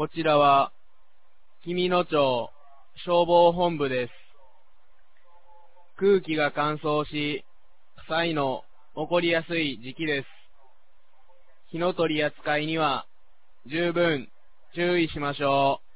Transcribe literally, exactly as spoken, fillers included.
こちらは、紀美野町消防本部です。空気が乾燥し、火災の起こりやすい時期です。火の取り扱いには十分注意しましょう。